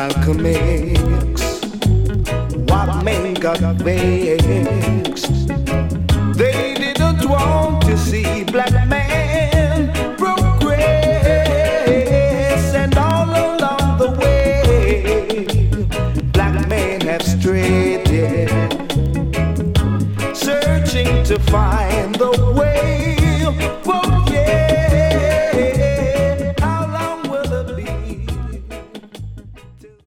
Malcolm X. White men got vexed. They didn't want to see black man progress, and all along the way, black men have strayed, searching to find